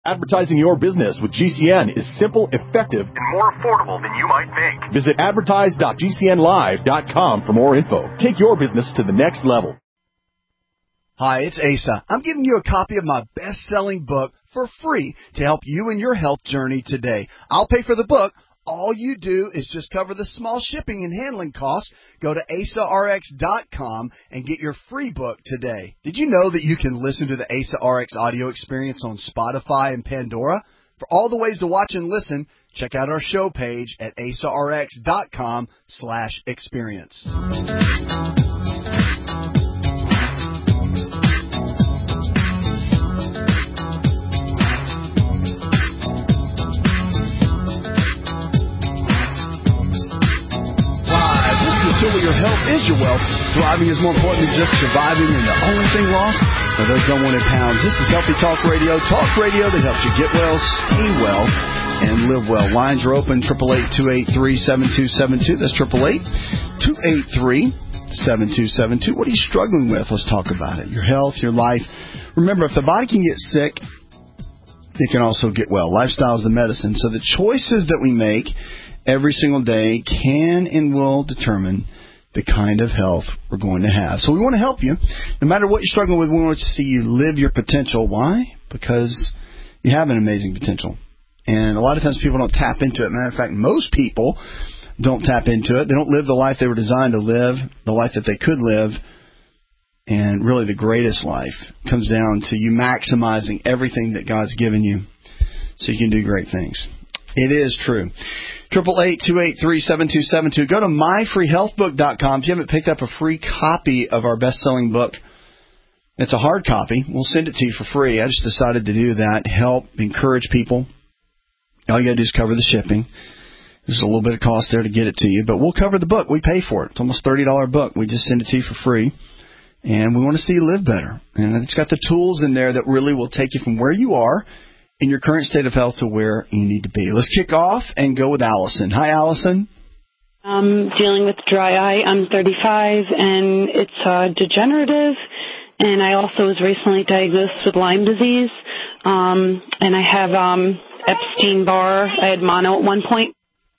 Advertising your business with GCN is simple, effective, and more affordable than you might think. Visit advertise.gcnlive.com for more info. Take your business to the next level. Hi, it's Asa. I'm giving you a copy of my best-selling book for free to help you in your health journey today. I'll pay for the book. All you do is just cover the small shipping and handling costs. Go to AsaRx.com and get your free book today. Did you know that you can listen to the Asa RX audio experience on Spotify and Pandora? For all the ways to watch and listen, check out our show page at AsaRx.com/experience. Your health is your wealth. Thriving is more important than just surviving, and the only thing lost are those unwanted pounds. This is Healthy Talk Radio that helps you get well, stay well, and live well. Lines are open, 888-283-7272. That's 888-283-7272. What are you struggling with? Let's talk about it. Your health, your life. Remember, if the body can get sick, it can also get well. Lifestyle is the medicine. So the choices that we make every single day can and will determine the kind of health we're going to have. So we want to help you. No matter what you're struggling with, we want to see you live your potential. Why? Because you have an amazing potential. And a lot of times people don't tap into it. Matter of fact, most people don't tap into it. They don't live the life they were designed to live, the life that they could live. And really the greatest life comes down to you maximizing everything that God's given you so you can do great things. It is true. 888-283-7272. Go to myfreehealthbook.com. If you haven't picked up a free copy of our best-selling book, it's a hard copy. We'll send it to you for free. I just decided to do that, help, encourage people. All you got to do is cover the shipping. There's a little bit of cost there to get it to you, but we'll cover the book. We pay for it. It's almost a $30 book. We just send it to you for free, and we want to see you live better. And it's got the tools in there that really will take you from where you are in your current state of health to where you need to be. Let's kick off and go with Allison. Hi, Allison. I'm dealing with dry eye. I'm 35, and it's degenerative. And I also was recently diagnosed with Lyme disease. And I have Epstein-Barr. I had mono at one point.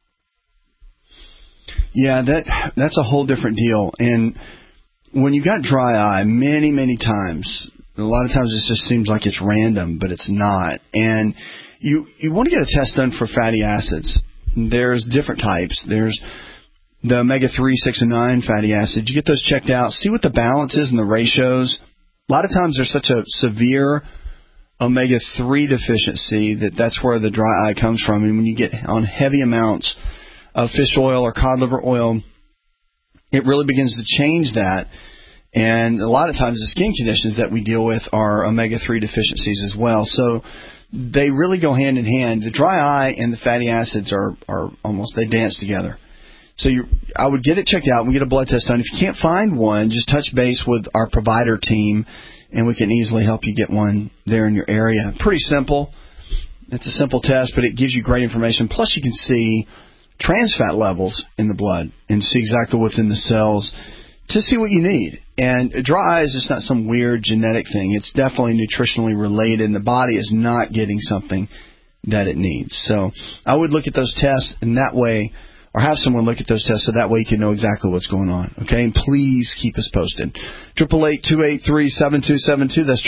Yeah, that's a whole different deal. And when you got dry eye, many times, a lot of times it just seems like it's random, but it's not. And you want to get a test done for fatty acids. There's different types. There's the omega-3, 6, and 9 fatty acids. You get those checked out. See what the balance is and the ratios. A lot of times there's such a severe omega-3 deficiency that's where the dry eye comes from. And when you get on heavy amounts of fish oil or cod liver oil, it really begins to change that. And a lot of times the skin conditions that we deal with are omega-3 deficiencies as well. So they really go hand in hand. The dry eye and the fatty acids are almost, they dance together. So I would get it checked out. We get a blood test done. If you can't find one, just touch base with our provider team, and we can easily help you get one there in your area. Pretty simple. It's a simple test, but it gives you great information. Plus you can see trans fat levels in the blood and see exactly what's in the cells to see what you need. And dry eye is just not some weird genetic thing. It's definitely nutritionally related, and the body is not getting something that it needs. So I would look at those tests in that way, or have someone look at those tests so that way you can know exactly what's going on. Okay? And please keep us posted. 888-283-7272. That's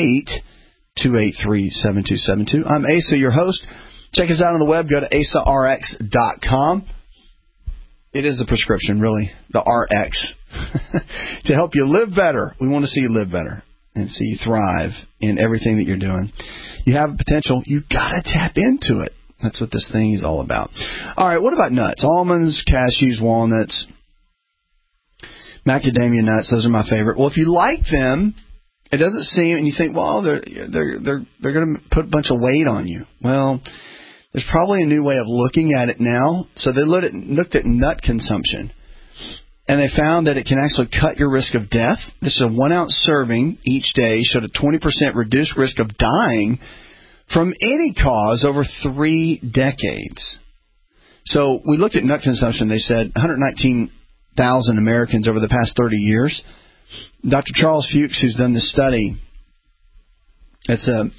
888-283-7272. I'm Asa, your host. Check us out on the web. Go to asarx.com. It is the prescription, really, the RX, to help you live better. We want to see you live better and see you thrive in everything that you're doing. You have potential. You've got to tap into it. That's what this thing is all about. All right, what about nuts? Almonds, cashews, walnuts, macadamia nuts. Those are my favorite. Well, if you like them, it doesn't seem, and you think, well, they're going to put a bunch of weight on you. Well, there's probably a new way of looking at it now. So they looked at nut consumption, and they found that it can actually cut your risk of death. This is a 1-ounce serving each day, showed a 20% reduced risk of dying from any cause over 3 decades. So we looked at nut consumption. They said 119,000 Americans over the past 30 years. Dr. Charles Fuchs, who's done this study, it's a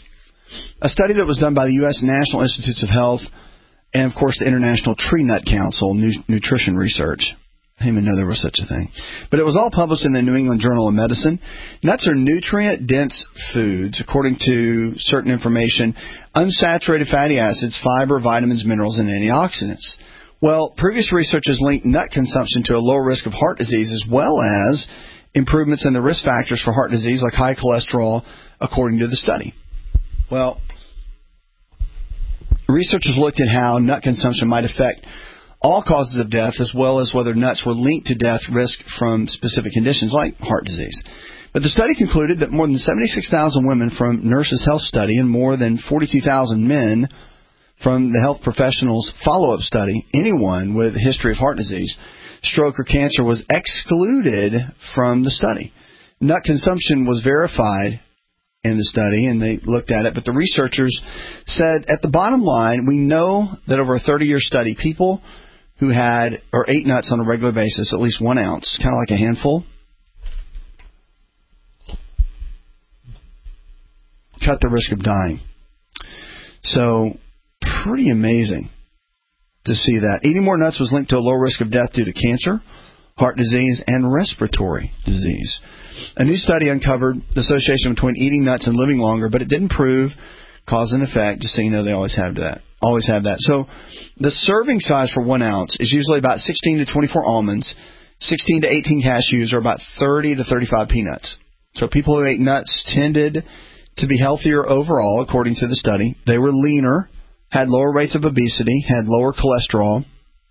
A study that was done by the U.S. National Institutes of Health and, of course, the International Tree Nut Council Nutrition Research. I didn't even know there was such a thing. But it was all published in the New England Journal of Medicine. Nuts are nutrient-dense foods, according to certain information, unsaturated fatty acids, fiber, vitamins, minerals, and antioxidants. Well, previous research has linked nut consumption to a lower risk of heart disease as well as improvements in the risk factors for heart disease like high cholesterol, according to the study. Well, researchers looked at how nut consumption might affect all causes of death, as well as whether nuts were linked to death risk from specific conditions like heart disease. But the study concluded that more than 76,000 women from Nurses Health Study and more than 42,000 men from the Health Professionals Follow-Up Study, anyone with a history of heart disease, stroke, or cancer was excluded from the study. Nut consumption was verified in the study, and they looked at it, but the researchers said, at the bottom line, we know that over a 30-year study, people who had or ate nuts on a regular basis, at least 1 ounce, kind of like a handful, cut the risk of dying. So, pretty amazing to see that. Eating more nuts was linked to a low risk of death due to cancer, heart disease, and respiratory disease. A new study uncovered the association between eating nuts and living longer, but it didn't prove cause and effect, just so you know they always have that. So the serving size for 1 ounce is usually about 16 to 24 almonds, 16 to 18 cashews, or about 30 to 35 peanuts. So people who ate nuts tended to be healthier overall, according to the study. They were leaner, had lower rates of obesity, had lower cholesterol,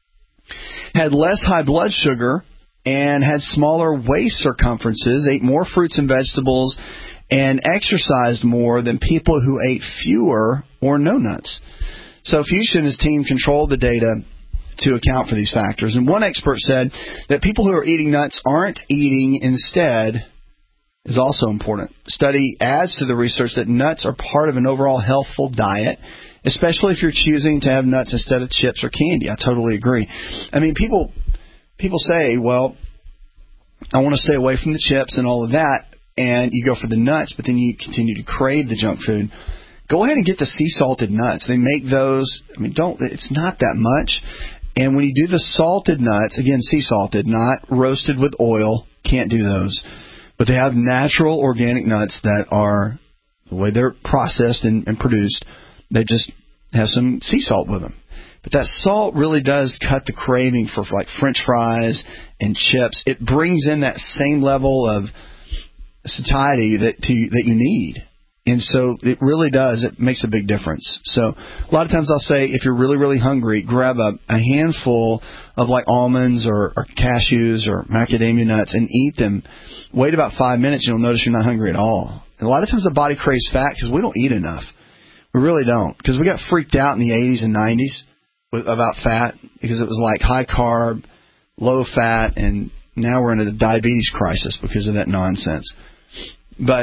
had less high blood sugar, and had smaller waist circumferences, ate more fruits and vegetables, and exercised more than people who ate fewer or no nuts. So Fuchs and his team controlled the data to account for these factors. And one expert said that people who are eating nuts aren't eating instead is also important. The study adds to the research that nuts are part of an overall healthful diet, especially if you're choosing to have nuts instead of chips or candy. I totally agree. I mean, people say, well, I want to stay away from the chips and all of that, and you go for the nuts, but then you continue to crave the junk food. Go ahead and get the sea salted nuts. They make those, it's not that much. And when you do the salted nuts, again, sea salted, not roasted with oil, can't do those. But they have natural organic nuts that are, the way they're processed and produced, they just have some sea salt with them. But that salt really does cut the craving for like French fries and chips. It brings in that same level of satiety that you need. And so it really does. It makes a big difference. So a lot of times I'll say, if you're really, really hungry, grab a handful of like almonds or cashews or macadamia nuts and eat them. Wait about 5 minutes and you'll notice you're not hungry at all. And a lot of times the body craves fat because we don't eat enough. We really don't. Because we got freaked out in the 80s and 90s about fat because it was like high carb, low fat, and now we're in a diabetes crisis because of that nonsense. But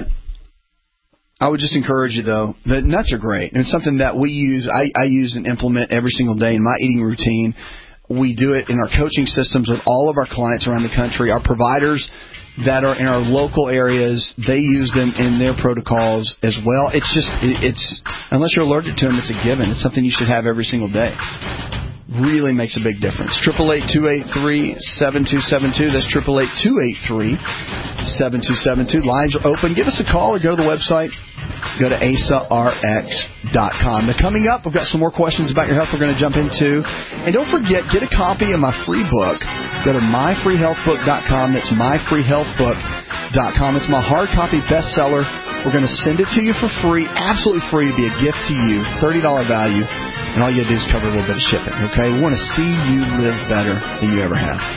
I would just encourage you, though, the nuts are great. And it's something that we use. I use and implement every single day in my eating routine. We do it in our coaching systems with all of our clients around the country. Our providers that are in our local areas, they use them in their protocols as well. It's unless you're allergic to them, it's a given. It's something you should have every single day. Really makes a big difference. 888-283-7272. That's 888-283-7272. Lines are open. Give us a call or go to the website. Go to AsaRx.com. Now, coming up, we've got some more questions about your health we're going to jump into. And don't forget, get a copy of my free book. Go to myfreehealthbook.com. That's myfreehealthbook.com. It's my hard copy bestseller. We're going to send it to you for free, absolutely free, to be a gift to you, $30 value. And all you got to do is cover a little bit of shipping, okay? We want to see you live better than you ever have.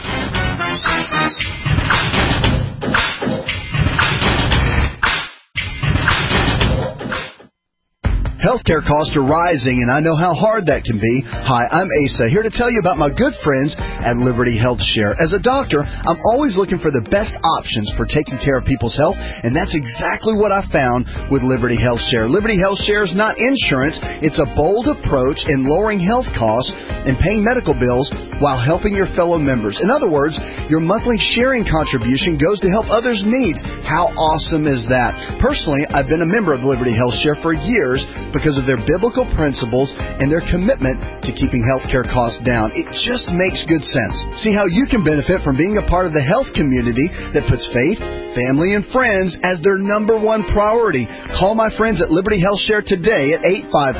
Healthcare costs are rising, and I know how hard that can be. Hi, I'm Asa, here to tell you about my good friends at Liberty Health Share. As a doctor, I'm always looking for the best options for taking care of people's health, and that's exactly what I found with Liberty Health Share. Liberty Health Share is not insurance. It's a bold approach in lowering health costs and paying medical bills while helping your fellow members. In other words, your monthly sharing contribution goes to help others' needs. How awesome is that? Personally, I've been a member of Liberty Health Share for years, because of their biblical principles and their commitment to keeping healthcare costs down. It just makes good sense. See how you can benefit from being a part of the health community that puts faith, family, and friends as their number one priority. Call my friends at Liberty Health Share today at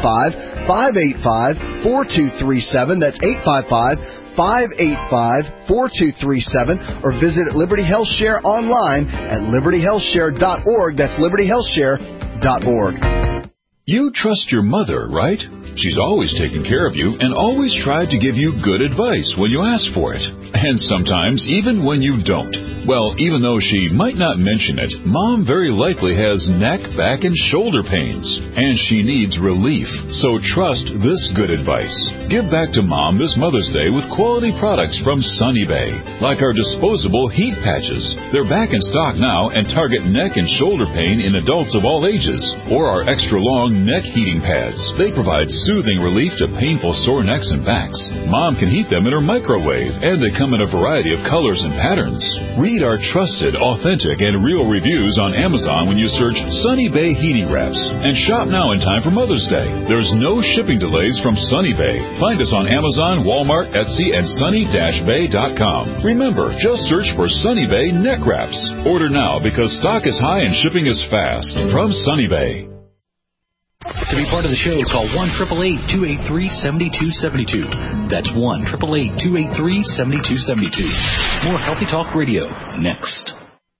855-585-4237. That's 855-585-4237, or visit Liberty Health Share online at libertyhealthshare.org. That's libertyhealthshare.org. You trust your mother, right? She's always taken care of you and always tried to give you good advice when you ask for it. And sometimes even when you don't. Well, even though she might not mention it, Mom very likely has neck, back, and shoulder pains, and she needs relief. So trust this good advice. Give back to Mom this Mother's Day with quality products from Sunny Bay, like our disposable heat patches. They're back in stock now and target neck and shoulder pain in adults of all ages, or our extra long neck heating pads. They provide soothing relief to painful sore necks and backs. Mom can heat them in her microwave, and they come in a variety of colors and patterns. Read our trusted, authentic, and real reviews on Amazon when you search Sunny Bay Heating Wraps, and shop now in time for Mother's Day. There's no shipping delays from Sunny Bay. Find us on Amazon, Walmart, Etsy, and sunny-bay.com. Remember, just search for Sunny Bay Neck Wraps. Order now because stock is high and shipping is fast. From Sunny Bay. To be part of the show, call 1-888-283-7272. That's 1-888-283-7272. More Healthy Talk Radio next.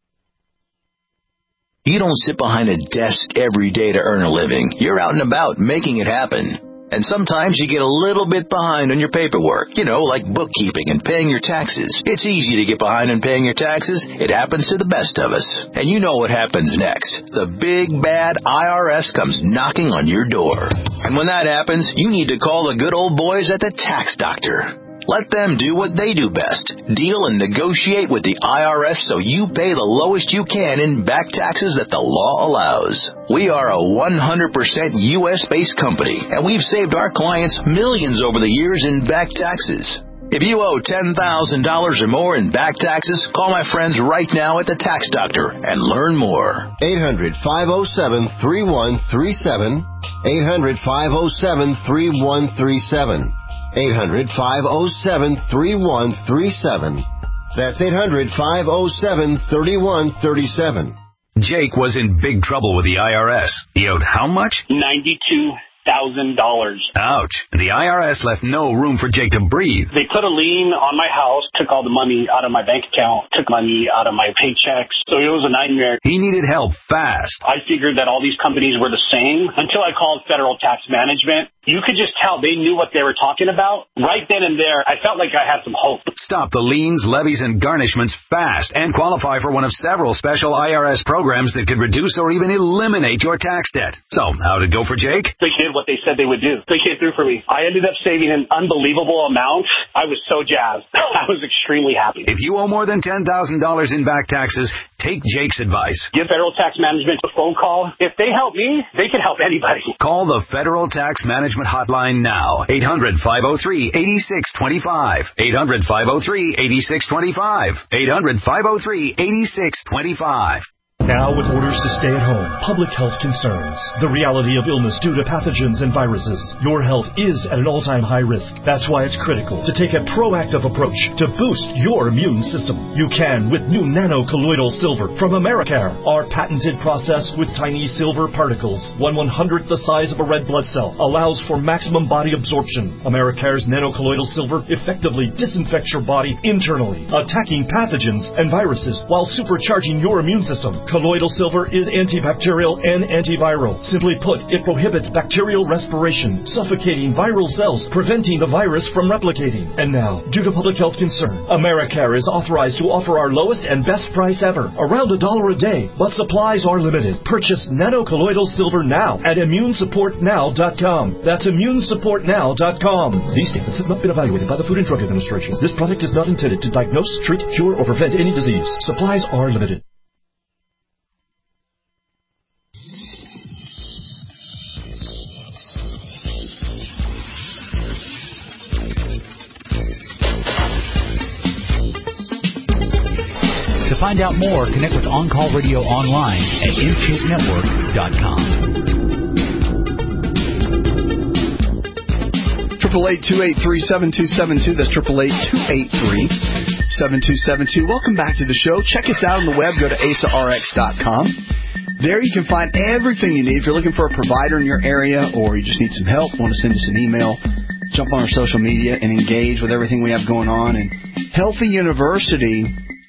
You don't sit behind a desk every day to earn a living. You're out and about making it happen. And sometimes you get a little bit behind on your paperwork, like bookkeeping and paying your taxes. It's easy to get behind on paying your taxes. It happens to the best of us. And you know what happens next. The big, bad IRS comes knocking on your door. And when that happens, you need to call the good old boys at the Tax Doctor. Let them do what they do best. Deal and negotiate with the IRS so you pay the lowest you can in back taxes that the law allows. We are a 100% U.S.-based company, and we've saved our clients millions over the years in back taxes. If you owe $10,000 or more in back taxes, call my friends right now at the Tax Doctor and learn more. 800-507-3137. 800-507-3137. 800-507-3137. That's 800-507-3137. Jake was in big trouble with the IRS. He owed how much? $92,000. Ouch. The IRS left no room for Jake to breathe. They put a lien on my house, took all the money out of my bank account, took money out of my paychecks. So it was a nightmare. He needed help fast. I figured that all these companies were the same until I called Federal Tax Management. You could just tell they knew what they were talking about. Right then and there, I felt like I had some hope. Stop the liens, levies, and garnishments fast and qualify for one of several special IRS programs that could reduce or even eliminate your tax debt. So, how'd it go for Jake? They did what they said they would do. They came through for me. I ended up saving an unbelievable amount. I was so jazzed. I was extremely happy. If you owe more than $10,000 in back taxes, take Jake's advice. Give Federal Tax Management a phone call. If they help me, they can help anybody. Call the Federal Tax Management Hotline now. 800-503-8625. 800-503-8625. 800-503-8625. Now with orders to stay at home, public health concerns, the reality of illness due to pathogens and viruses, your health is at an all-time high risk. That's why it's critical to take a proactive approach to boost your immune system. You can with new nano-colloidal silver from Americare. Our patented process with tiny silver particles, 1/100th the size of a red blood cell, allows for maximum body absorption. Americare's nano-colloidal silver effectively disinfects your body internally, attacking pathogens and viruses while supercharging your immune system. Colloidal silver is antibacterial and antiviral. Simply put, it prohibits bacterial respiration, suffocating viral cells, preventing the virus from replicating. And now, due to public health concern, Americare is authorized to offer our lowest and best price ever, around $1 a day, but supplies are limited. Purchase nano-colloidal silver now at immunesupportnow.com. That's immunesupportnow.com. These statements have not been evaluated by the Food and Drug Administration. This product is not intended to diagnose, treat, cure, or prevent any disease. Supplies are limited. To find out more, connect with On Call Radio online at InShapeNetwork.com. 888-283-7272. That's 888-283-7272. Welcome back to the show. Check us out on the web. Go to AsaRx.com. There you can find everything you need. If you're looking for a provider in your area or you just need some help, want to send us an email, jump on our social media and engage with everything we have going on. And Healthy University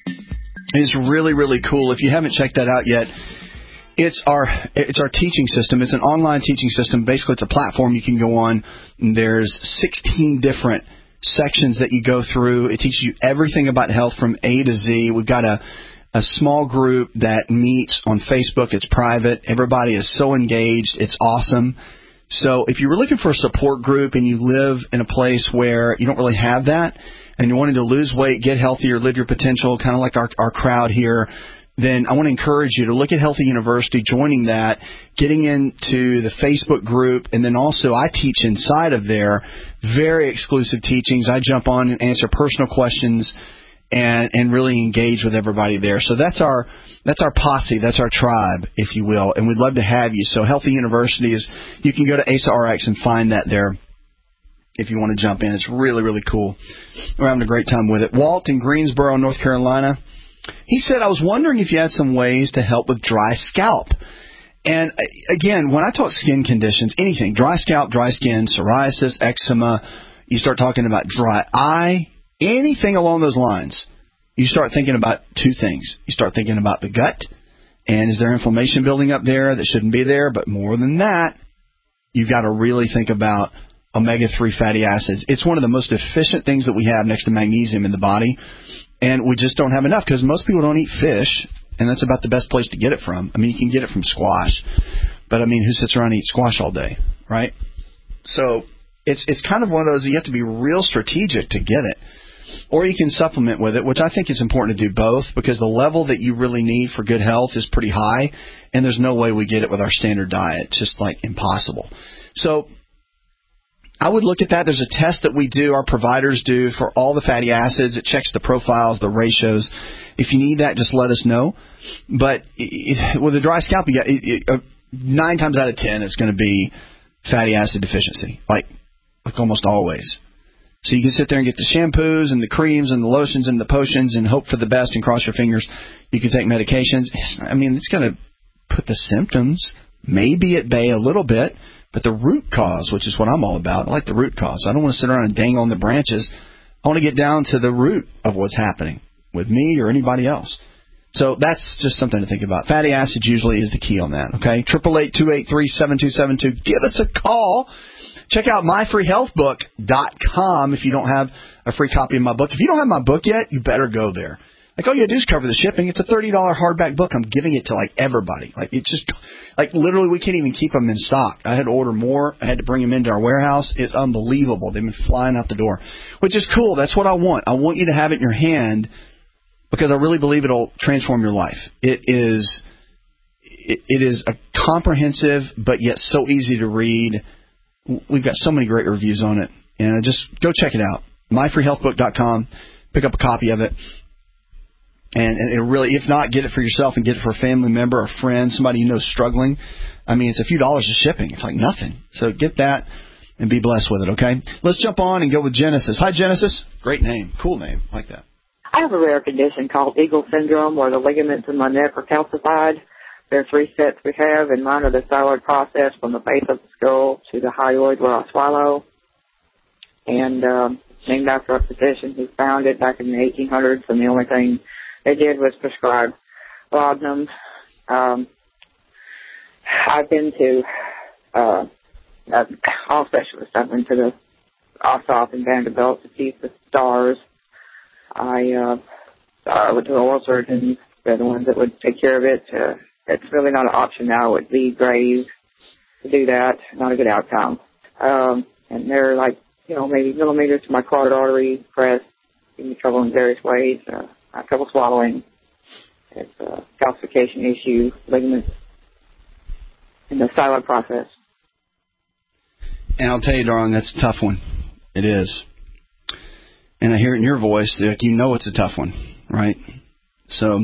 is really, really cool. If you haven't checked that out yet, it's our teaching system. It's an online teaching system. Basically, it's a platform you can go on. There's 16 different sections that you go through. It teaches you everything about health from A to Z. We've got a small group that meets on Facebook. It's private. Everybody is so engaged. It's awesome. So if you were looking for a support group and you live in a place where you don't really have that and you're wanting to lose weight, get healthier, live your potential, kind of like our crowd here, then I want to encourage you to look at Healthy University, joining that, getting into the Facebook group, and then also I teach inside of there, very exclusive teachings. I jump on and answer personal questions and really engage with everybody there. So that's our posse, that's our tribe, if you will, and we'd love to have you. So Healthy University is, you can go to AsaRx and find that there if you want to jump in. It's really, really cool. We're having a great time with it. Walt in Greensboro, North Carolina, he said, I was wondering if you had some ways to help with dry scalp. And again, when I talk skin conditions, anything, dry scalp, dry skin, psoriasis, eczema, you start talking about dry eye, anything along those lines, you start thinking about two things. You start thinking about the gut, and is there inflammation building up there that shouldn't be there? But more than that, you've got to really think about omega-3 fatty acids. It's one of the most efficient things that we have next to magnesium in the body, and we just don't have enough because most people don't eat fish, and that's about the best place to get it from. I mean, you can get it from squash, but I mean, who sits around and eats squash all day, right? So it's kind of one of those, you have to be real strategic to get it. Or you can supplement with it, which I think it's important to do both because the level that you really need for good health is pretty high, and there's no way we get it with our standard diet. It's just like impossible. So I would look at that. There's a test that we do, our providers do, for all the fatty acids. It checks the profiles, the ratios. If you need that, just let us know. But with a dry scalp, you got 9 times out of 10, it's going to be fatty acid deficiency, like almost always. So you can sit there and get the shampoos and the creams and the lotions and the potions and hope for the best and cross your fingers. You can take medications. I mean, it's going to put the symptoms maybe at bay a little bit, but the root cause, which is what I'm all about, I like the root cause. I don't want to sit around and dangle on the branches. I want to get down to the root of what's happening with me or anybody else. So that's just something to think about. Fatty acids usually is the key on that, okay? 888-283-7272. Give us a call. Check out myfreehealthbook.com if you don't have a free copy of my book. If you don't have my book yet, you better go there. Like, all you do is cover the shipping. It's a $30 hardback book. I'm giving it to, like, everybody. Like, it's just, like, literally we can't even keep them in stock. I had to order more. I had to bring them into our warehouse. It's unbelievable. They've been flying out the door, which is cool. That's what I want. I want you to have it in your hand because I really believe it'll transform your life. It is a comprehensive but yet so easy to read. We've got so many great reviews on it. And just go check it out. myfreehealthbook.com. Pick up a copy of it. And it really, if not, get it for yourself and get it for a family member, a friend, somebody you know struggling. I mean, it's a few dollars of shipping. It's like nothing. So get that and be blessed with it, okay? Let's jump on and go with Genesis. Hi, Genesis. Great name. Cool name. I like that. I have a rare condition called Eagle syndrome where the ligaments in my neck are calcified. There are 3 sets we have, and mine are the thyroid process from the base of the skull to the hyoid where I swallow. And named after a physician who found it back in the 1800s, and the only thing they did was prescribe laudanum. I've been to all specialists. I've been to the Ossoff and Vanderbilt to see the stars. I went to the oral surgeons. They're the ones that would take care of it. It's really not an option now. It would be grave to do that. Not a good outcome. And they're like, maybe millimeters to my carotid artery, pressed, give me trouble in various ways. I have trouble swallowing. It's a calcification issue, ligaments in the thyroid process. And I'll tell you, darling, that's a tough one. It is. And I hear it in your voice, like it's a tough one, right? So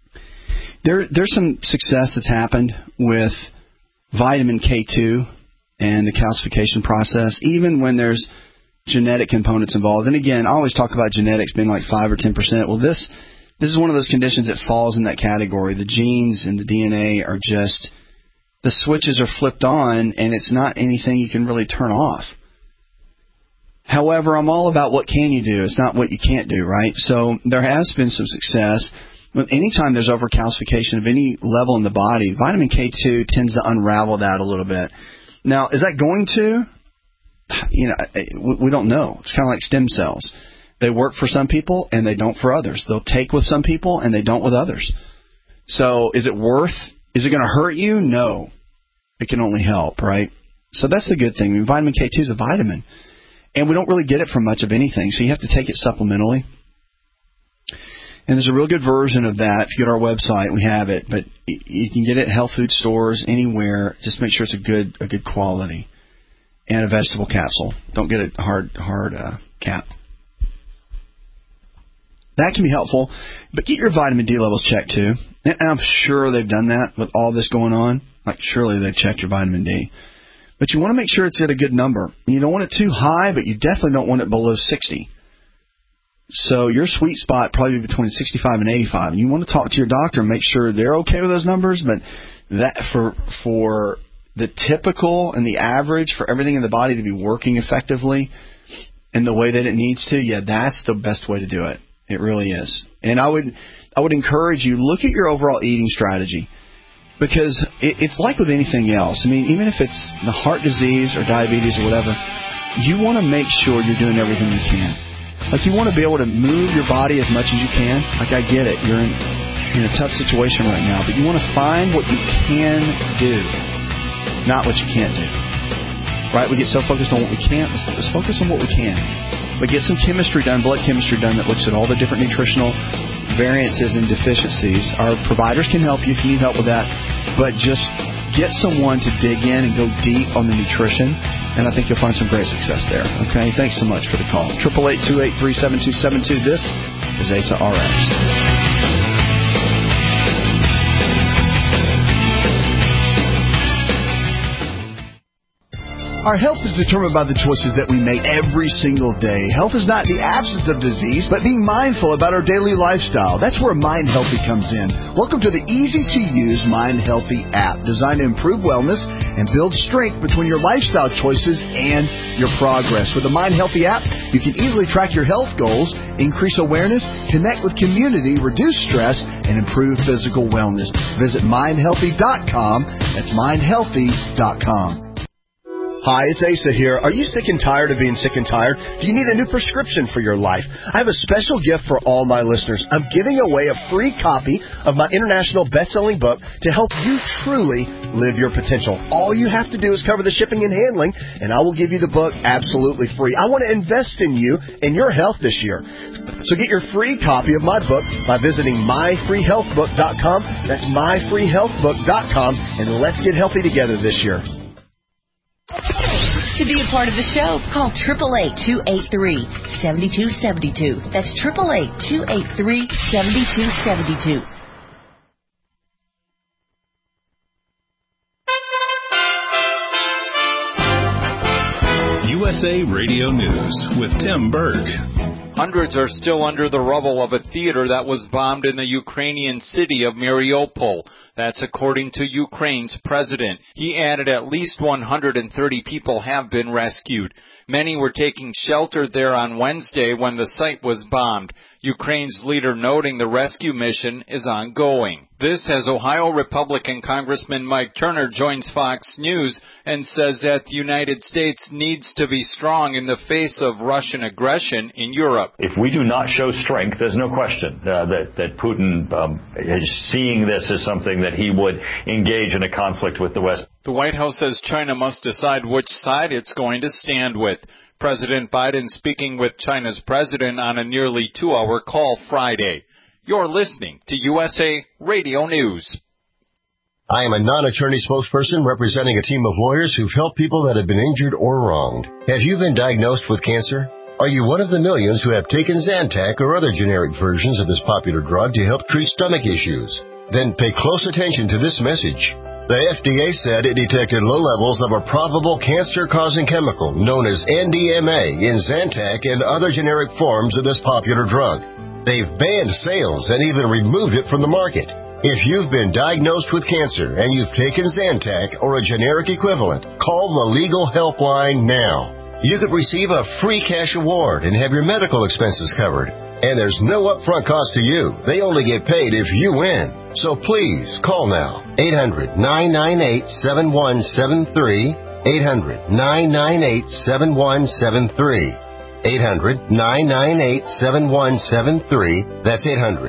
there's some success that's happened with vitamin K2 and the calcification process, even when there's genetic components involved. And again, I always talk about genetics being like 5 or 10%. Well, this is one of those conditions that falls in that category. The genes and the DNA are just, the switches are flipped on, and it's not anything you can really turn off. However, I'm all about what can you do. It's not what you can't do, right? So there has been some success. Anytime there's overcalcification of any level in the body, vitamin K2 tends to unravel that a little bit. Now, is that going to? We don't know. It's kind of like stem cells. They work for some people and they don't for others. They'll take with some people and they don't with others. So is it going to hurt you? No. It can only help, right? So that's the good thing. I mean, vitamin K2 is a vitamin. And we don't really get it from much of anything, so you have to take it supplementally. And there's a real good version of that. If you go to our website, we have it. But you can get it at health food stores, anywhere. Just make sure it's a good quality. And a vegetable capsule. Don't get a hard cap. That can be helpful. But get your vitamin D levels checked, too. And I'm sure they've done that with all this going on. Like, surely they've checked your vitamin D. But you want to make sure it's at a good number. You don't want it too high, but you definitely don't want it below 60. So your sweet spot probably between 65 and 85. You want to talk to your doctor and make sure they're okay with those numbers. But that for the typical and the average, for everything in the body to be working effectively in the way that it needs to, yeah, that's the best way to do it. It really is. And I would encourage you, look at your overall eating strategy. Because it's like with anything else. I mean, even if it's the heart disease or diabetes or whatever, you want to make sure you're doing everything you can. Like, you want to be able to move your body as much as you can. Like, I get it. You're in a tough situation right now. But you want to find what you can do, not what you can't do. Right? We get so focused on what we can't. Let's focus on what we can. But get some chemistry done, blood chemistry done, that looks at all the different nutritional variances and deficiencies. Our providers can help you if you need help with that. But just get someone to dig in and go deep on the nutrition, and I think you'll find some great success there. Okay? Thanks so much for the call. 888-283-7272. This is ASA RX. Our health is determined by the choices that we make every single day. Health is not the absence of disease, but being mindful about our daily lifestyle. That's where Mind Healthy comes in. Welcome to the easy-to-use Mind Healthy app, designed to improve wellness and build strength between your lifestyle choices and your progress. With the Mind Healthy app, you can easily track your health goals, increase awareness, connect with community, reduce stress, and improve physical wellness. Visit mindhealthy.com. That's mindhealthy.com. Hi, it's Asa here. Are you sick and tired of being sick and tired? Do you need a new prescription for your life? I have a special gift for all my listeners. I'm giving away a free copy of my international best-selling book to help you truly live your potential. All you have to do is cover the shipping and handling, and I will give you the book absolutely free. I want to invest in you and your health this year. So get your free copy of my book by visiting myfreehealthbook.com. That's myfreehealthbook.com, and let's get healthy together this year. To be a part of the show, call 888-283-7272. That's 888-283-7272. USA Radio News with Tim Berg. Hundreds are still under the rubble of a theater that was bombed in the Ukrainian city of Mariupol. That's according to Ukraine's president. He added at least 130 people have been rescued. Many were taking shelter there on Wednesday when the site was bombed. Ukraine's leader noting the rescue mission is ongoing. This as Ohio Republican Congressman Mike Turner joins Fox News and says that the United States needs to be strong in the face of Russian aggression in Europe. If we do not show strength, there's no question that Putin is seeing this as something that he would engage in a conflict with the West. The White House says China must decide which side it's going to stand with. President Biden speaking with China's president on a nearly 2-hour call Friday. You're listening to USA Radio News. I am a non-attorney spokesperson representing a team of lawyers who've helped people that have been injured or wronged. Have you been diagnosed with cancer? Are you one of the millions who have taken Zantac or other generic versions of this popular drug to help treat stomach issues? Then pay close attention to this message. The FDA said it detected low levels of a probable cancer-causing chemical known as NDMA in Zantac and other generic forms of this popular drug. They've banned sales and even removed it from the market. If you've been diagnosed with cancer and you've taken Zantac or a generic equivalent, call the legal helpline now. You could receive a free cash award and have your medical expenses covered. And there's no upfront cost to you. They only get paid if you win. So please, call now. 800-998-7173. 800-998-7173. 800-998-7173. That's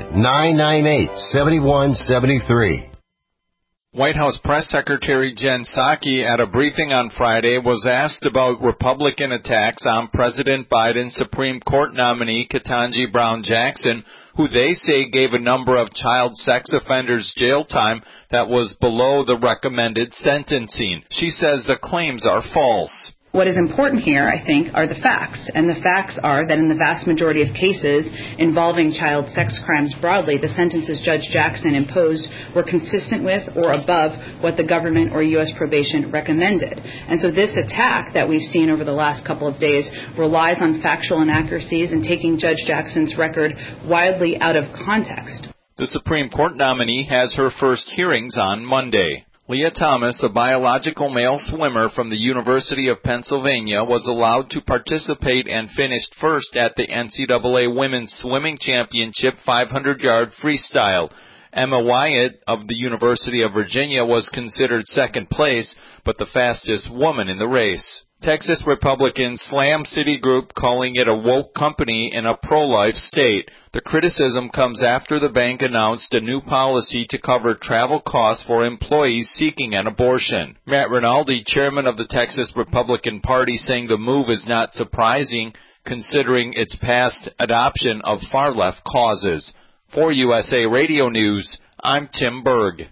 800-998-7173. White House Press Secretary Jen Psaki at a briefing on Friday was asked about Republican attacks on President Biden's Supreme Court nominee Ketanji Brown Jackson, who they say gave a number of child sex offenders jail time that was below the recommended sentencing. She says the claims are false. What is important here, I think, are the facts. And the facts are that in the vast majority of cases involving child sex crimes broadly, the sentences Judge Jackson imposed were consistent with or above what the government or U.S. probation recommended. And so this attack that we've seen over the last couple of days relies on factual inaccuracies and taking Judge Jackson's record wildly out of context. The Supreme Court nominee has her first hearings on Monday. Leah Thomas, a biological male swimmer from the University of Pennsylvania, was allowed to participate and finished first at the NCAA Women's Swimming Championship 500-yard freestyle. Emma Wyatt of the University of Virginia was considered second place, but the fastest woman in the race. Texas Republicans slam Citigroup, calling it a woke company in a pro-life state. The criticism comes after the bank announced a new policy to cover travel costs for employees seeking an abortion. Matt Rinaldi, chairman of the Texas Republican Party, saying the move is not surprising considering its past adoption of far-left causes. For USA Radio News, I'm Tim Berg.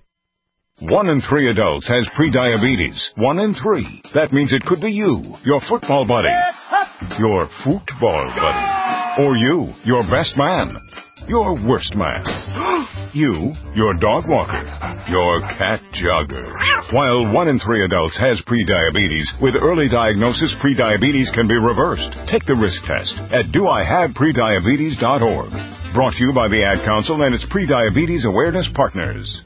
1 in 3 adults has prediabetes. 1 in 3. That means it could be you, your football buddy, your football buddy, or you, your best man, your worst man, you, your dog walker, your cat jogger. While 1 in 3 adults has prediabetes, with early diagnosis, prediabetes can be reversed. Take the risk test at doihaveprediabetes.org. Brought to you by the Ad Council and its Prediabetes Awareness Partners.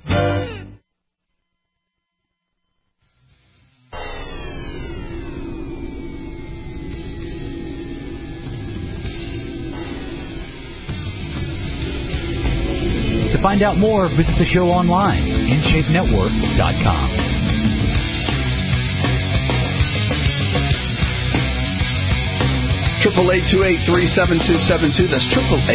To find out more, visit the show online, InShapeNetwork.com. Triple 828-37272. That's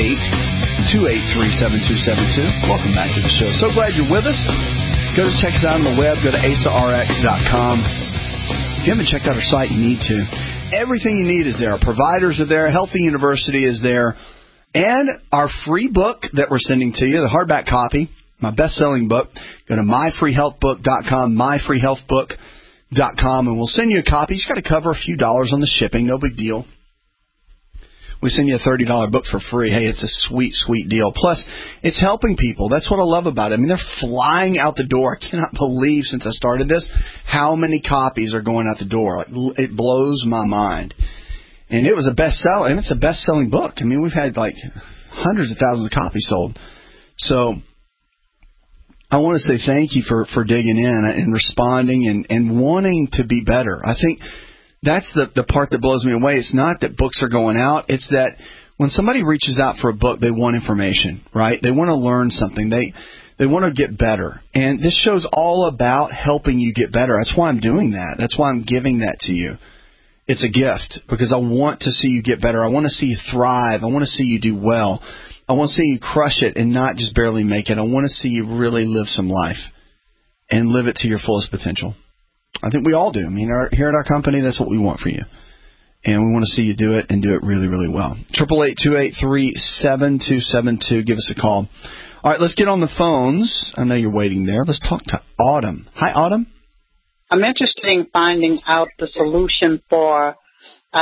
888-283-7272. Welcome back to the show. So glad you're with us. Go to check us out on the web. Go to AsaRx.com. If you haven't checked out our site, you need to. Everything you need is there. Our providers are there. Healthy University is there. And our free book that we're sending to you, the hardback copy, my best-selling book. Go to myfreehealthbook.com, myfreehealthbook.com, and we'll send you a copy. You just got to cover a few dollars on the shipping. No big deal. We send you a $30 book for free. Hey, it's a sweet, sweet deal. Plus, it's helping people. That's what I love about it. I mean, they're flying out the door. I cannot believe, since I started this, how many copies are going out the door. Like, it blows my mind. And it was a bestseller, and it's a best-selling book. I mean, we've had like hundreds of thousands of copies sold. So I want to say thank you for digging in and responding and wanting to be better. I think that's the part that blows me away. It's not that books are going out. It's that when somebody reaches out for a book, they want information, right? They want to learn something. They want to get better. And this show's all about helping you get better. That's why I'm doing that. That's why I'm giving that to you. It's a gift because I want to see you get better. I want to see you thrive. I want to see you do well. I want to see you crush it and not just barely make it. I want to see you really live some life and live it to your fullest potential. I think we all do. I mean, here at our company, that's what we want for you. And we want to see you do it and do it really, really well. 888-283-7272. Give us a call. All right, let's get on the phones. I know you're waiting there. Let's talk to Autumn. Hi, Autumn. I'm interested in finding out the solution for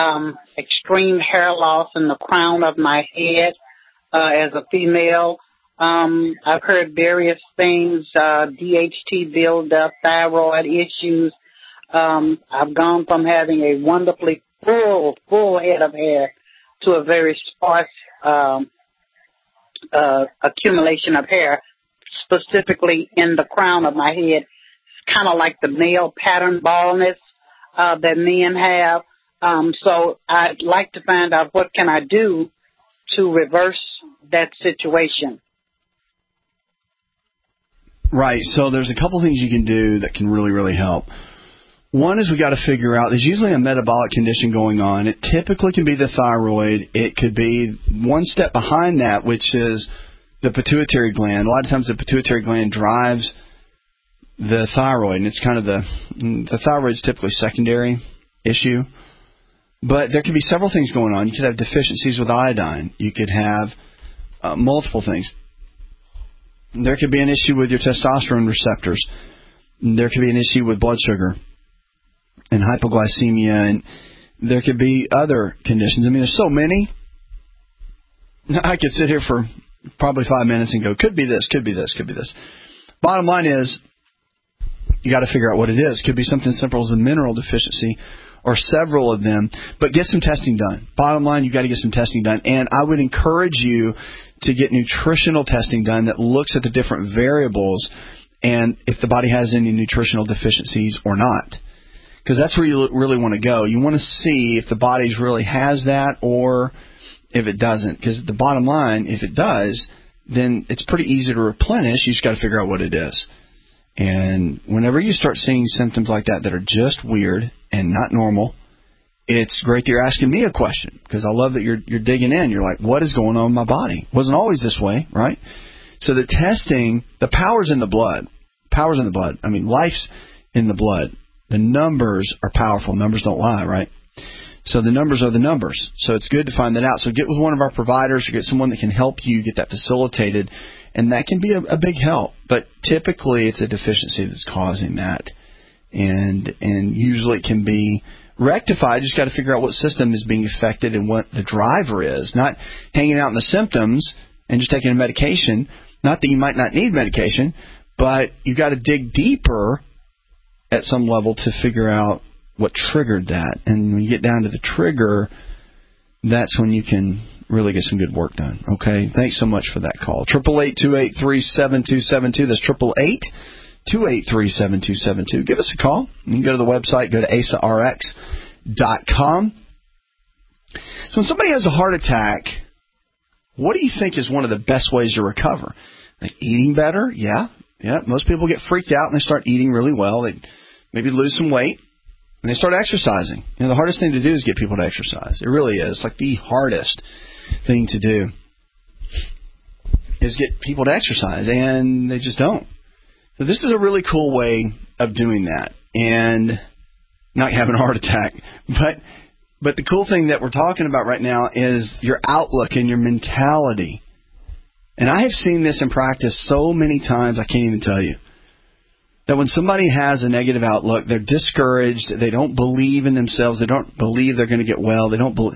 extreme hair loss in the crown of my head as a female. I've heard various things, DHT buildup, thyroid issues. I've gone from having a wonderfully full head of hair to a very sparse accumulation of hair, specifically in the crown of my head. It's kind of like the male pattern baldness that men have. So I'd like to find out what can I do to reverse that situation. Right. So there's a couple things you can do that can really, really help. One is we got to figure out there's usually a metabolic condition going on. It typically can be the thyroid. It could be one step behind that, which is the pituitary gland. A lot of times the pituitary gland drives the thyroid, and it's kind of the thyroid's typically secondary issue. But there could be several things going on. You could have deficiencies with iodine. You could have multiple things. There could be an issue with your testosterone receptors. There could be an issue with blood sugar and hypoglycemia, and there could be other conditions. I mean, there's so many. I could sit here for probably 5 minutes and go, could be this, could be this, could be this. Bottom line is, you got to figure out what it is. Could be something as simple as a mineral deficiency or several of them, but get some testing done. Bottom line, you got to get some testing done, and I would encourage you to get nutritional testing done that looks at the different variables and if the body has any nutritional deficiencies or not. Because that's where you really want to go. You want to see if the body really has that or if it doesn't. Because the bottom line, if it does, then it's pretty easy to replenish. You just got to figure out what it is. And whenever you start seeing symptoms like that are just weird and not normal, it's great that you're asking me a question, because I love that you're digging in. You're like, what is going on in my body? It wasn't always this way, right? So the testing, the power's in the blood. Power's in the blood. I mean, life's in the blood. The numbers are powerful. Numbers don't lie, right? So the numbers are the numbers. So it's good to find that out. So get with one of our providers or get someone that can help you get that facilitated, and that can be a big help. But typically it's a deficiency that's causing that, and usually it can be rectified. You just got to figure out what system is being affected and what the driver is. Not hanging out in the symptoms and just taking a medication. Not that you might not need medication, but you got to dig deeper at some level to figure out what triggered that. And when you get down to the trigger, that's when you can really get some good work done. Okay? Thanks so much for that call. 888-283-7272. That's 888-283-7272. Give us a call. You can go to the website, go to asarx.com. So when somebody has a heart attack, what do you think is one of the best ways to recover? Like eating better? Yeah. Most people get freaked out and they start eating really well. They maybe lose some weight and they start exercising. The hardest thing to do is get people to exercise. It really is. It's like the hardest thing to do is get people to exercise, and they just don't. So this is a really cool way of doing that and not having a heart attack. But the cool thing that we're talking about right now is your outlook and your mentality. And I have seen this in practice so many times I can't even tell you. That when somebody has a negative outlook, they're discouraged, they don't believe in themselves, they don't believe they're going to get well, they don't.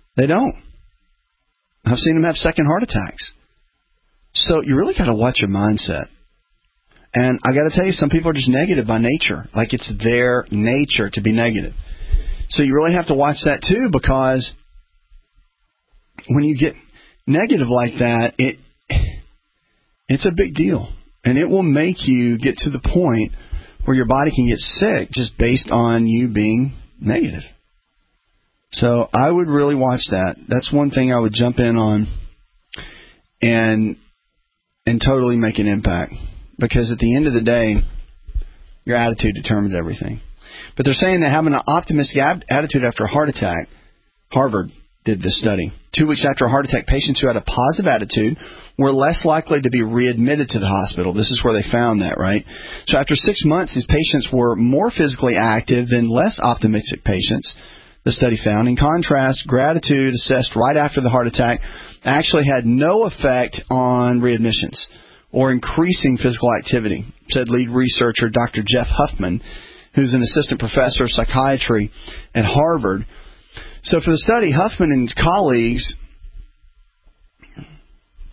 I've seen them have second heart attacks. So you really got to watch your mindset. And I got to tell you, some people are just negative by nature. Like it's their nature to be negative. So you really have to watch that too, because when you get negative like that, it's a big deal. And it will make you get to the point where your body can get sick just based on you being negative. So I would really watch that. That's one thing I would jump in on and totally make an impact. Because at the end of the day, your attitude determines everything. But they're saying that having an optimistic attitude after a heart attack, Harvard did this study. 2 weeks after a heart attack, patients who had a positive attitude were less likely to be readmitted to the hospital. This is where they found that, right? So after 6 months, these patients were more physically active than less optimistic patients, the study found. In contrast, gratitude assessed right after the heart attack actually had no effect on readmissions or increasing physical activity, said lead researcher Dr. Jeff Huffman, who's an assistant professor of psychiatry at Harvard. So for the study, Huffman and his colleagues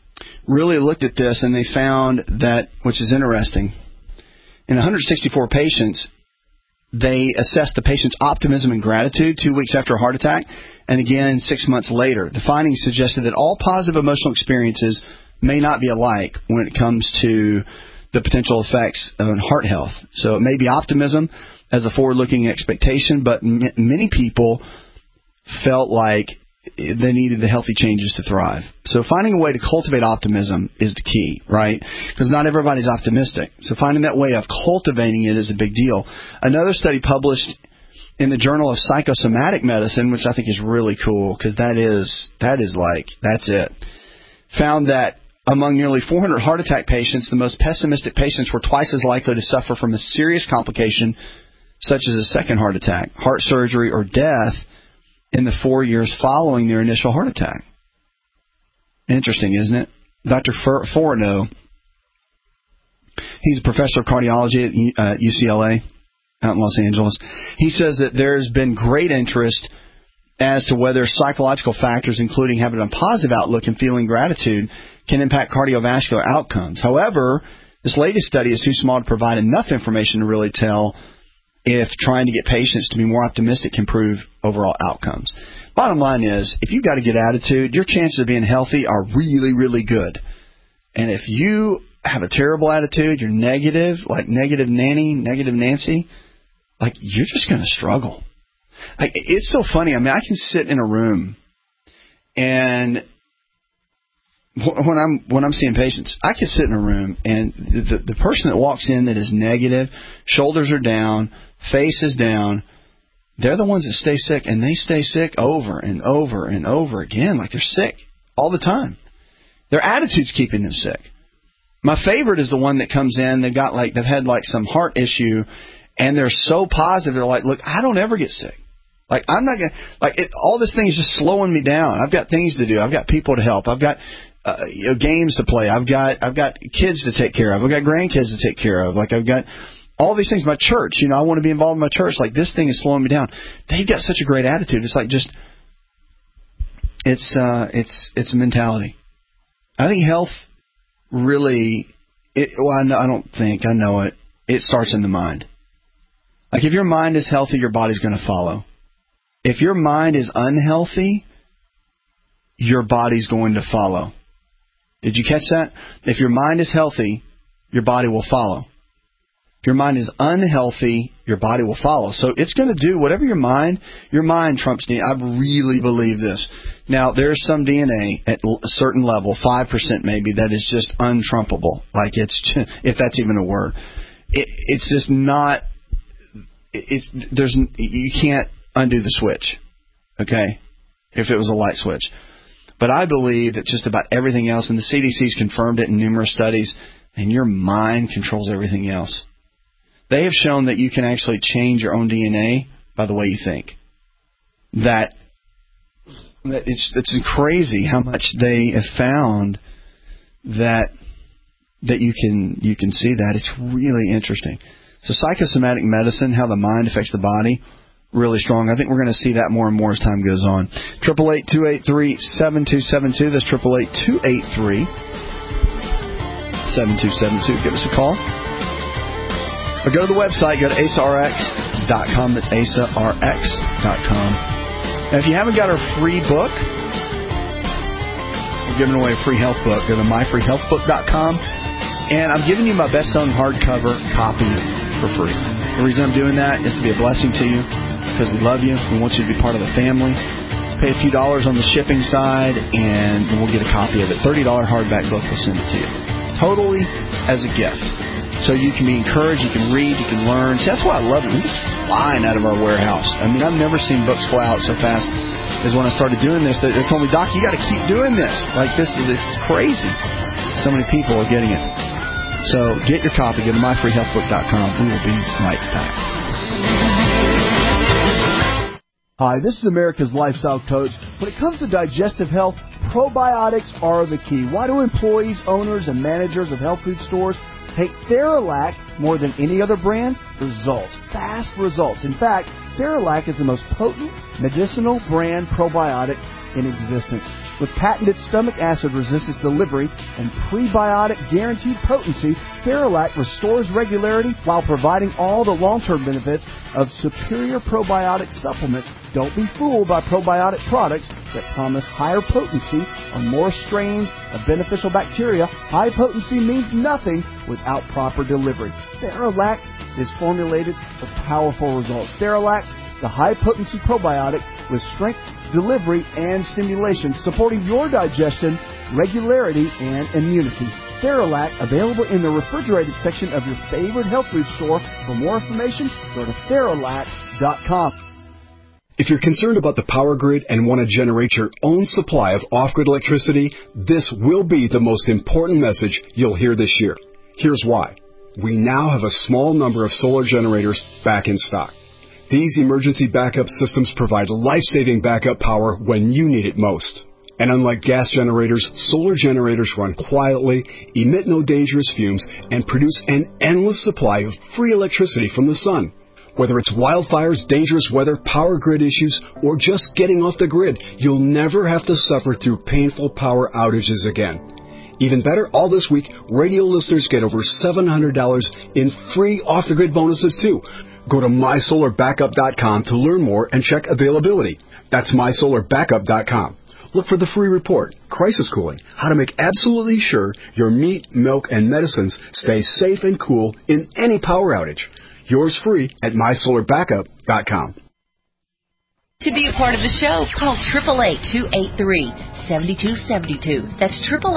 really looked at this, and they found that, which is interesting, in 164 patients, they assessed the patient's optimism and gratitude 2 weeks after a heart attack, and again 6 months later. The findings suggested that all positive emotional experiences may not be alike when it comes to the potential effects on heart health. So it may be optimism as a forward-looking expectation, but many people felt like they needed the healthy changes to thrive. So finding a way to cultivate optimism is the key, right? Because not everybody's optimistic. So finding that way of cultivating it is a big deal. Another study published in the Journal of Psychosomatic Medicine, which I think is really cool, because that's it, found that among nearly 400 heart attack patients, the most pessimistic patients were twice as likely to suffer from a serious complication such as a second heart attack, heart surgery, or death in the 4 years following their initial heart attack. Interesting, isn't it? Dr. Forno, he's a professor of cardiology at UCLA out in Los Angeles. He says that there's been great interest as to whether psychological factors, including having a positive outlook and feeling gratitude, can impact cardiovascular outcomes. However, this latest study is too small to provide enough information to really tell if trying to get patients to be more optimistic can improve overall outcomes. Bottom line is, if you've got a good attitude, your chances of being healthy are really, really good. And if you have a terrible attitude, you're negative, like negative Nanny, negative Nancy, like you're just going to struggle. Like, it's so funny. I mean, I can sit in a room and when I'm seeing patients, I can sit in a room and the person that walks in that is negative, shoulders are down, face is down, they're the ones that stay sick, and they stay sick over and over and over again, like they're sick all the time. Their attitude's keeping them sick. My favorite is the one that comes in, they've had some heart issue, and they're so positive, they're like, look, I don't ever get sick. Like, I'm not going to, all this thing is just slowing me down. I've got things to do. I've got people to help. I've got games to play. I've got kids to take care of. I've got grandkids to take care of. Like, I've got all these things. My church, I want to be involved in my church. Like, this thing is slowing me down. They've got such a great attitude. It's like it's a mentality. I think health really, I know it. It starts in the mind. Like, if your mind is healthy, your body's going to follow. If your mind is unhealthy, your body's going to follow. Did you catch that? If your mind is healthy, your body will follow. If your mind is unhealthy, your body will follow. So it's going to do whatever your mind trumps DNA. I really believe this. Now, there's some DNA at a certain level, 5% maybe, that is just untrumpable. Like, if that's even a word. It's just not, you can't undo the switch. Okay? If it was a light switch. But I believe that just about everything else, and the CDC's confirmed it in numerous studies, and your mind controls everything else. They have shown that you can actually change your own DNA by the way you think. That it's crazy how much they have found that you can see that. It's really interesting. So psychosomatic medicine, how the mind affects the body, really strong. I think we're going to see that more and more as time goes on. 888-283-7272. That's 888-283-7272. Give us a call. Or go to the website. Go to AsaRx.com. That's AsaRx.com. Now, if you haven't got our free book, we're giving away a free health book. Go to MyFreeHealthBook.com. And I'm giving you my best-selling hardcover copy for free. The reason I'm doing that is to be a blessing to you, because we love you. We want you to be part of the family. Pay a few dollars on the shipping side, and we'll get a copy of it. $30 hardback book. We'll send it to you. Totally as a gift. So you can be encouraged, you can read, you can learn. See, that's why I love it. We're just flying out of our warehouse. I mean, I've never seen books fly out so fast as when I started doing this. They told me, Doc, you got to keep doing this. Like, it's crazy. So many people are getting it. So get your copy. Go to MyFreeHealthBook.com. We will be right back. Hi, this is America's Lifestyle Coach. When it comes to digestive health, probiotics are the key. Why do employees, owners, and managers of health food stores take Theralac more than any other brand? Results. Fast results. In fact, Theralac is the most potent medicinal brand probiotic in existence. With patented stomach acid resistance delivery and prebiotic guaranteed potency, Theralac restores regularity while providing all the long-term benefits of superior probiotic supplements. Don't be fooled by probiotic products that promise higher potency or more strains of beneficial bacteria. High potency means nothing without proper delivery. Theralac is formulated for powerful results. Theralac, the high-potency probiotic with strength, delivery, and stimulation, supporting your digestion, regularity, and immunity. Theralac, available in the refrigerated section of your favorite health food store. For more information, go to Theralac.com. If you're concerned about the power grid and want to generate your own supply of off-grid electricity, this will be the most important message you'll hear this year. Here's why. We now have a small number of solar generators back in stock. These emergency backup systems provide life-saving backup power when you need it most. And unlike gas generators, solar generators run quietly, emit no dangerous fumes, and produce an endless supply of free electricity from the sun. Whether it's wildfires, dangerous weather, power grid issues, or just getting off the grid, you'll never have to suffer through painful power outages again. Even better, all this week, radio listeners get over $700 in free off-the-grid bonuses too. Go to mysolarbackup.com to learn more and check availability. That's mysolarbackup.com. Look for the free report, Crisis Cooling, how to make absolutely sure your meat, milk, and medicines stay safe and cool in any power outage. Yours free at mysolarbackup.com. To be a part of the show, call 888-283-7272. That's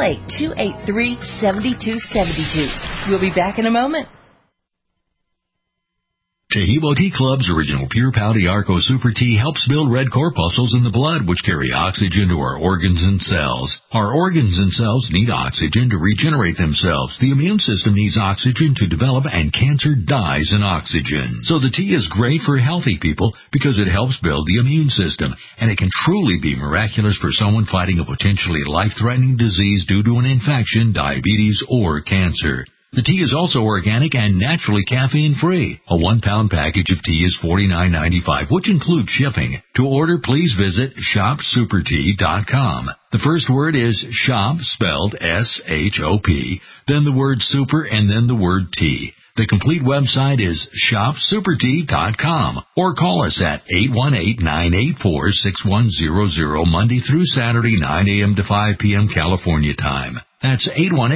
888-283-7272. We'll be back in a moment. Taheebo Tea Club's original Pure Pau D'Arco Super Tea helps build red corpuscles in the blood, which carry oxygen to our organs and cells. Our organs and cells need oxygen to regenerate themselves. The immune system needs oxygen to develop, and cancer dies in oxygen. So the tea is great for healthy people because it helps build the immune system, and it can truly be miraculous for someone fighting a potentially life-threatening disease due to an infection, diabetes, or cancer. The tea is also organic and naturally caffeine-free. A 1-pound package of tea is $49.95, which includes shipping. To order, please visit shopsupertea.com. The first word is shop, spelled S-H-O-P, then the word super, and then the word tea. The complete website is shopsupertea.com, or call us at 818-984-6100 Monday through Saturday, 9 a.m. to 5 p.m. California time. That's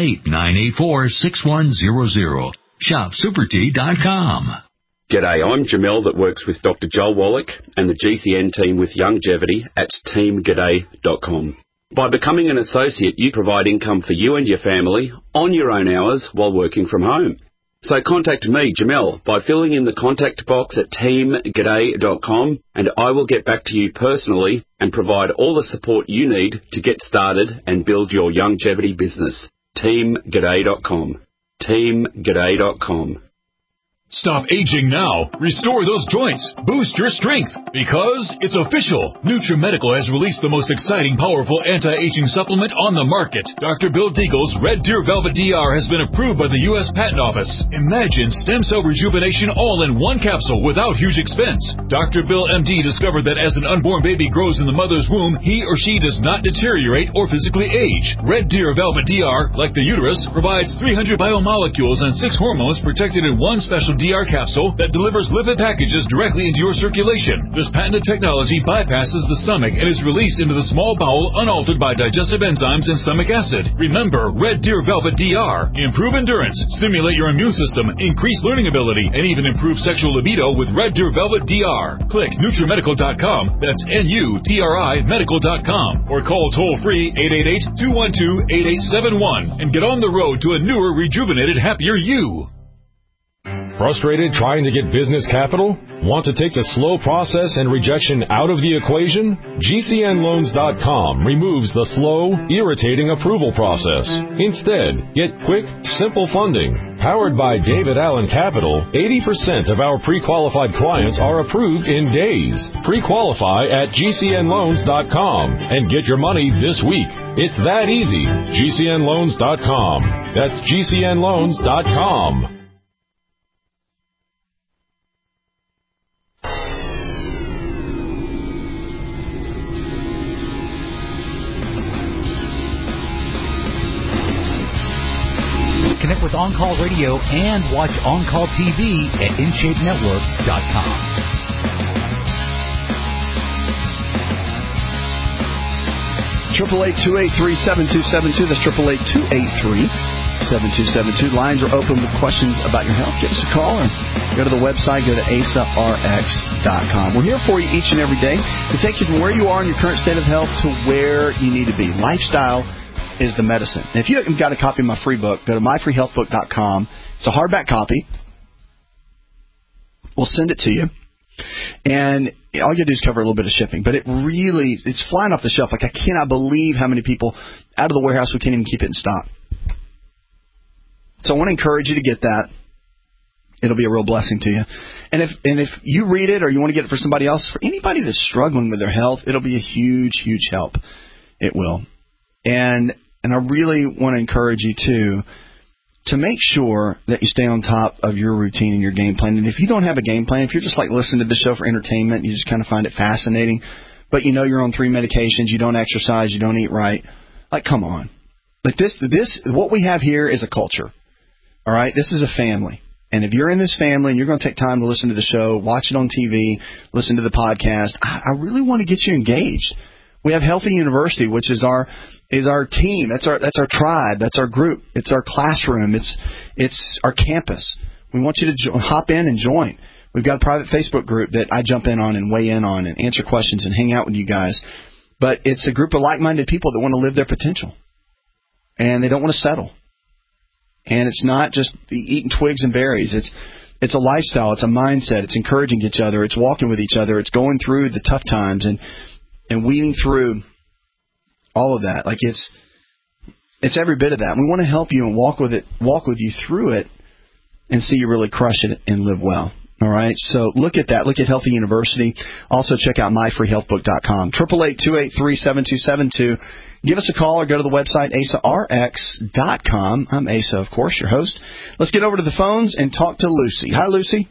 818-984-6100. ShopSuperTea.com. G'day, I'm Jamel that works with Dr. Joel Wallach and the GCN team with Longevity at teamg'day.com. By becoming an associate, you provide income for you and your family on your own hours while working from home. So contact me, Jamel, by filling in the contact box at teamg'day.com, and I will get back to you personally and provide all the support you need to get started and build your longevity business. teamg'day.com. teamg'day.com. Stop aging now. Restore those joints. Boost your strength. Because it's official. NutriMedical has released the most exciting, powerful anti-aging supplement on the market. Dr. Bill Deagle's Red Deer Velvet DR has been approved by the U.S. Patent Office. Imagine stem cell rejuvenation all in one capsule without huge expense. Dr. Bill MD discovered that as an unborn baby grows in the mother's womb, he or she does not deteriorate or physically age. Red Deer Velvet DR, like the uterus, provides 300 biomolecules and 6 hormones protected in one special DR capsule that delivers lipid packages directly into your circulation. This patented technology bypasses the stomach and is released into the small bowel unaltered by digestive enzymes and stomach acid. Remember, Red Deer Velvet DR. Improve endurance, stimulate your immune system, increase learning ability, and even improve sexual libido with Red Deer Velvet DR. Click NutriMedical.com, that's N-U-T-R-I Medical.com, or call toll-free 888-212-8871 and get on the road to a newer, rejuvenated, happier you. Frustrated trying to get business capital? Want to take the slow process and rejection out of the equation? GCNloans.com removes the slow, irritating approval process. Instead, get quick, simple funding. Powered by David Allen Capital, 80% of our pre-qualified clients are approved in days. Pre-qualify at GCNloans.com and get your money this week. It's that easy. GCNloans.com. That's GCNloans.com. with On Call Radio and watch On Call TV at InShapeNetwork.com. 888-283-7272. That's 888-283-7272. Lines are open with questions about your health. Give us a call or go to the website. Go to AsaRx.com. We're here for you each and every day to take you from where you are in your current state of health to where you need to be. Lifestyle is the medicine. And if you haven't got a copy of my free book, go to myfreehealthbook.com. It's a hardback copy. We'll send it to you. And all you do is cover a little bit of shipping. But it's flying off the shelf. Like, I cannot believe how many people out of the warehouse, we can't even keep it in stock. So I want to encourage you to get that. It'll be a real blessing to you. And if you read it or you want to get it for somebody else, for anybody that's struggling with their health, it'll be a huge, huge help. It will. And I really want to encourage you, too, to make sure that you stay on top of your routine and your game plan. And if you don't have a game plan, if you're just like listening to the show for entertainment, you just kind of find it fascinating, but you know you're on 3 medications, you don't exercise, you don't eat right, like, come on. Like this, what we have here is a culture. All right? This is a family. And if you're in this family and you're going to take time to listen to the show, watch it on TV, listen to the podcast, I really want to get you engaged. We have Healthy University, which is our team. That's our tribe. That's our group. It's our classroom. It's our campus. We want you to hop in and join. We've got a private Facebook group that I jump in on and weigh in on and answer questions and hang out with you guys. But it's a group of like-minded people that want to live their potential. And they don't want to settle. And it's not just eating twigs and berries. It's a lifestyle. It's a mindset. It's encouraging each other. It's walking with each other. It's going through the tough times and weeding through all of that. Like, it's every bit of that. We want to help you and walk with you through it and see you really crush it and live well. All right? So look at that. Look at Healthy University. Also check out myfreehealthbook.com. 888-283-7272. Give us a call or go to the website, AsaRx.com. I'm Asa, of course, your host. Let's get over to the phones and talk to Lucy. Hi, Lucy.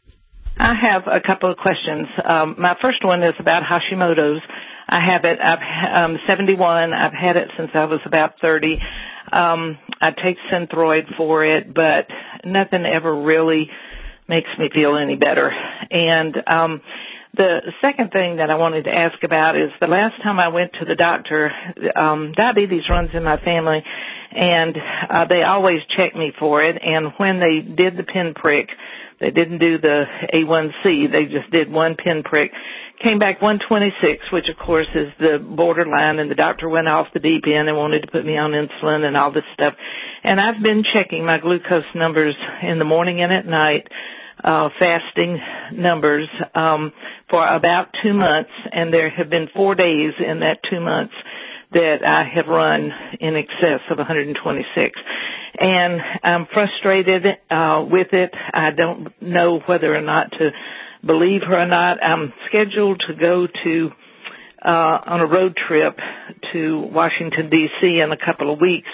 I have a couple of questions. My first one is about Hashimoto's. I have it. I'm 71. I've had it since I was about 30. I take Synthroid for it, but nothing ever really makes me feel any better. And the second thing that I wanted to ask about is the last time I went to the doctor, diabetes runs in my family, and they always check me for it. And when they did the pinprick, they didn't do the A1C. They just did one pinprick. Came back 126, which, of course, is the borderline, and the doctor went off the deep end and wanted to put me on insulin and all this stuff. And I've been checking my glucose numbers in the morning and at night, fasting numbers, for about 2 months, and there have been 4 days in that 2 months that I have run in excess of 126. And I'm frustrated with it. I don't know whether or not to believe her or not. I'm scheduled to go to on a road trip to Washington, D.C. in a couple of weeks.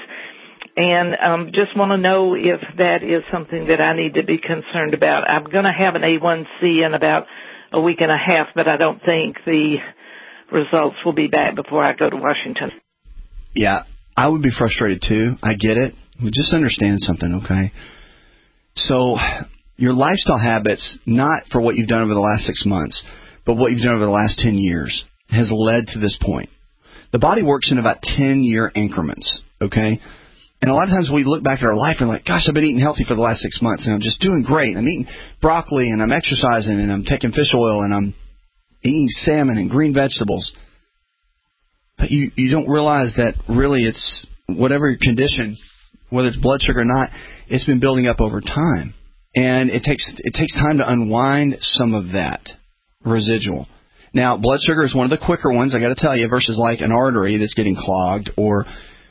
And just want to know if that is something that I need to be concerned about. I'm going to have an A1C in about a week and a half, but I don't think the results will be back before I go to Washington. Yeah, I would be frustrated too. I get it. Just understand something, okay? So your lifestyle habits, not for what you've done over the last 6 months, but what you've done over the last 10 years, has led to this point. The body works in about 10-year increments, okay? And a lot of times we look back at our life and like, gosh, I've been eating healthy for the last 6 months, and I'm just doing great. I'm eating broccoli, and I'm exercising, and I'm taking fish oil, and I'm eating salmon and green vegetables. But you don't realize that really it's whatever your condition, whether it's blood sugar or not, it's been building up over time. And it takes time to unwind some of that residual. Now, blood sugar is one of the quicker ones, I got to tell you, versus like an artery that's getting clogged or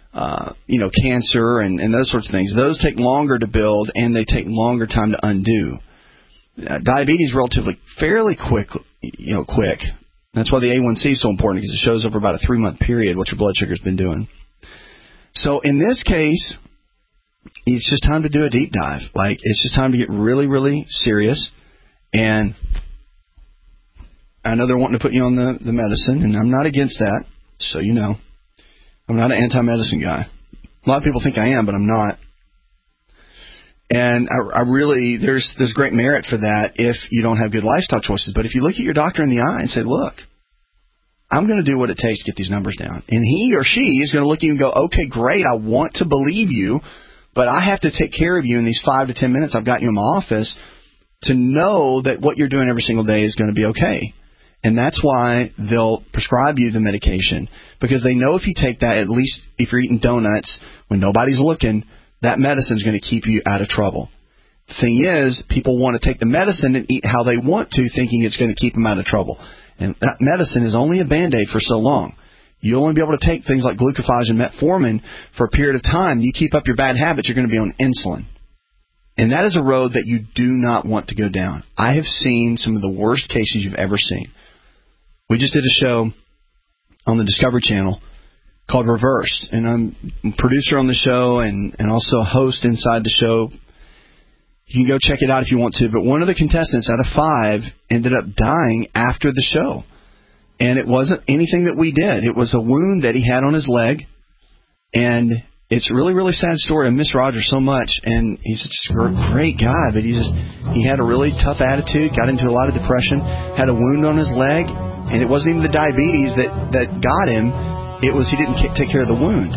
cancer and those sorts of things. Those take longer to build, and they take longer time to undo. Diabetes relatively fairly quick. That's why the A1C is so important, because it shows over about a 3-month period what your blood sugar's been doing. So in this case, it's just time to do a deep dive. Like, it's just time to get really, really serious. And I know they're wanting to put you on the medicine, and I'm not against that, so you know. I'm not an anti-medicine guy. A lot of people think I am, but I'm not. And I really, there's great merit for that if you don't have good lifestyle choices. But if you look at your doctor in the eye and say, look, I'm going to do what it takes to get these numbers down. And he or she is going to look at you and go, okay, great, I want to believe you, but I have to take care of you in these 5 to 10 minutes I've got you in my office to know that what you're doing every single day is going to be okay. And that's why they'll prescribe you the medication, because they know if you take that, at least if you're eating donuts when nobody's looking, that medicine is going to keep you out of trouble. The thing is, people want to take the medicine and eat how they want to, thinking it's going to keep them out of trouble. And that medicine is only a Band-Aid for so long. You'll only be able to take things like glucophage and metformin for a period of time. You keep up your bad habits, you're going to be on insulin. And that is a road that you do not want to go down. I have seen some of the worst cases you've ever seen. We just did a show on the Discovery Channel called Reversed, and I'm a producer on the show and also a host inside the show. You can go check it out if you want to, but one of the contestants out of 5 ended up dying after the show. And it wasn't anything that we did. It was a wound that he had on his leg, and it's a really, really sad story. I miss Roger so much, and he's such a great guy, but he had a really tough attitude, got into a lot of depression, had a wound on his leg, and it wasn't even the diabetes that got him. It was he didn't take care of the wound.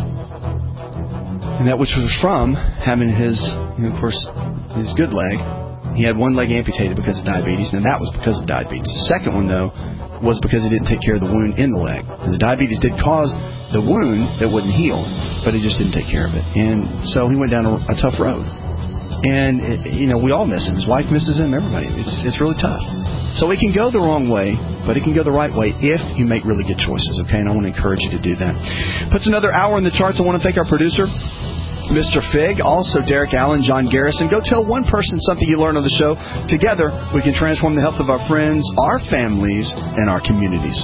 And that which was from having his, of course, his good leg. He had one leg amputated because of diabetes, and that was because of diabetes. The second one, though, was because he didn't take care of the wound in the leg. And the diabetes did cause the wound that wouldn't heal, but he just didn't take care of it. And so he went down a tough road. And, we all miss him. His wife misses him, everybody. It's really tough. So it can go the wrong way, but it can go the right way if you make really good choices, okay? And I want to encourage you to do that. Puts another hour in the charts. I want to thank our producer, Mr. Fig, also Derek Allen, John Garrison. Go tell one person something you learned on the show. Together, we can transform the health of our friends, our families, and our communities.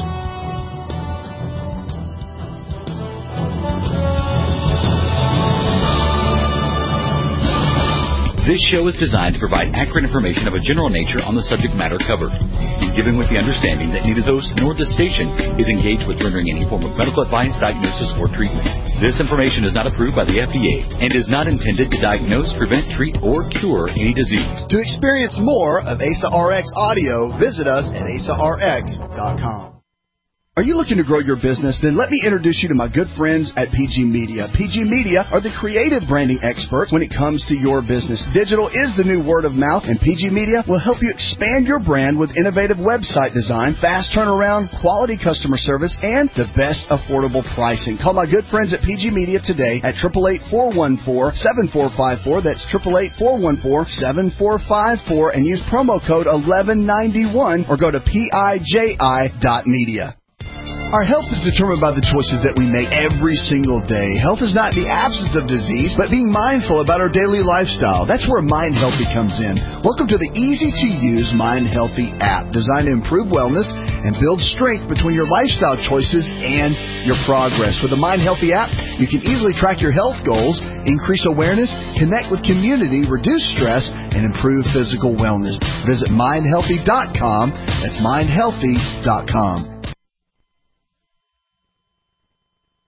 This show is designed to provide accurate information of a general nature on the subject matter covered, given with the understanding that neither those nor the station is engaged with rendering any form of medical advice, diagnosis, or treatment. This information is not approved by the FDA and is not intended to diagnose, prevent, treat, or cure any disease. To experience more of Asa RX audio, visit us at asarx.com. Are you looking to grow your business? Then let me introduce you to my good friends at PG Media. PG Media are the creative branding experts when it comes to your business. Digital is the new word of mouth, and PG Media will help you expand your brand with innovative website design, fast turnaround, quality customer service, and the best affordable pricing. Call my good friends at PG Media today at 888-414-7454. That's 888-414-7454, and use promo code 1191 or go to piji.media. Our health is determined by the choices that we make every single day. Health is not the absence of disease, but being mindful about our daily lifestyle. That's where Mind Healthy comes in. Welcome to the easy-to-use Mind Healthy app, designed to improve wellness and build strength between your lifestyle choices and your progress. With the Mind Healthy app, you can easily track your health goals, increase awareness, connect with community, reduce stress, and improve physical wellness. Visit mindhealthy.com. That's mindhealthy.com.